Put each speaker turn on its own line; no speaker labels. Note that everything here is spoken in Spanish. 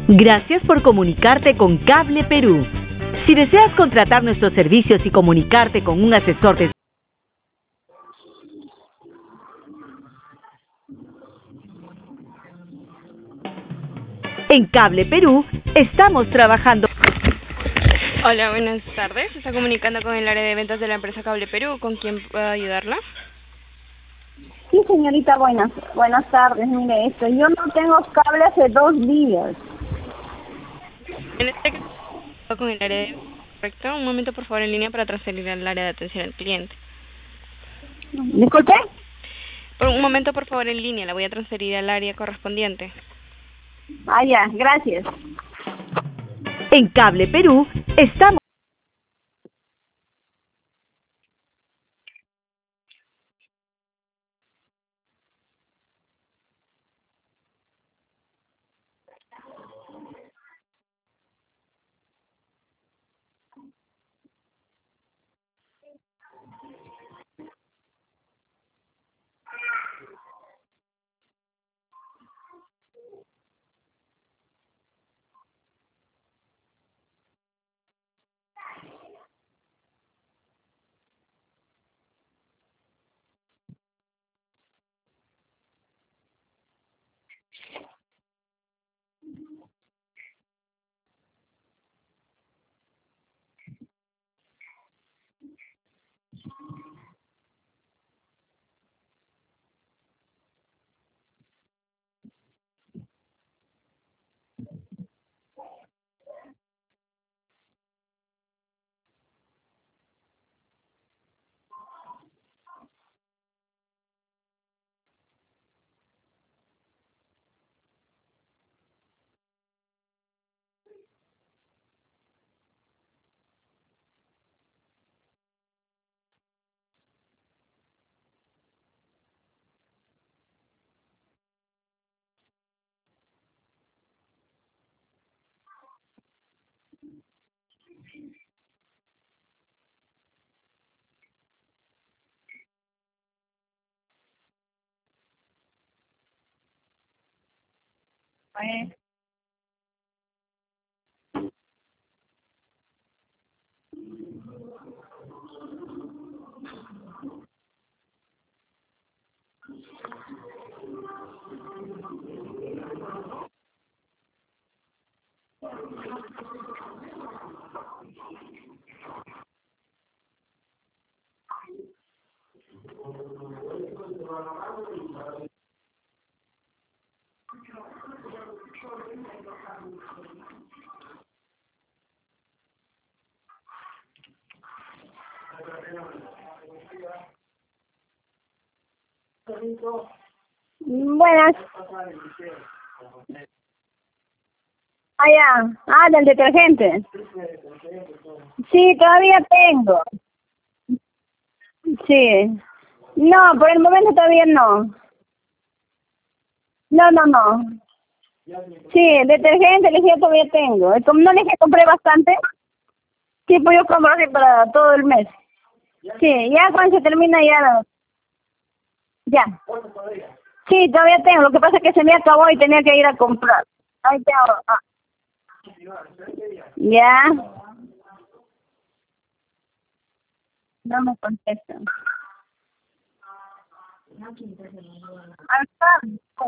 Gracias por comunicarte con Cable Perú. Si deseas contratar nuestros servicios y comunicarte con un asesor de... En Cable Perú estamos trabajando...
Hola, buenas tardes. Se está comunicando con el área de ventas de la empresa Cable Perú. ¿Con quién puedo ayudarla?
Sí, señorita, buenas tardes. Mire, yo no tengo cable hace 2 días.
En este caso, con el área de... Correcto. Un momento, por favor, en línea para transferir al área de atención al cliente.
Disculpe.
Por un momento, por favor, en línea. La voy a transferir al área correspondiente.
Ah, ya, gracias.
En Cable Perú estamos...
Buenas. Ah, ya. Ah, del detergente. Sí, todavía tengo. Sí. No, por el momento todavía no. No. Sí, detergente, yo todavía tengo. Como no le dije, compré bastante. Sí, pues yo compro así para todo el mes. Sí, ya cuando se termina ya. Ya. Sí, todavía tengo. Lo que pasa es que se me acabó y tenía que ir a comprar. Ahí tengo. Ah. Ya. No me contestan. Acá.